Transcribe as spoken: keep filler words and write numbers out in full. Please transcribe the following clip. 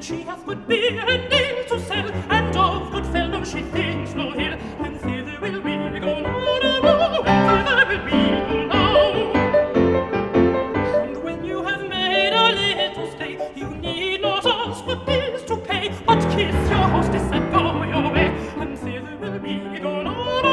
She hath good beer and ale to sell, and of good fellow she thinks no ill. And thither will we go now, now, now, and thither will we go now. And when you have made a little stay, you need not ask for this to pay, but kiss your hostess and go your way. And thither will we go now,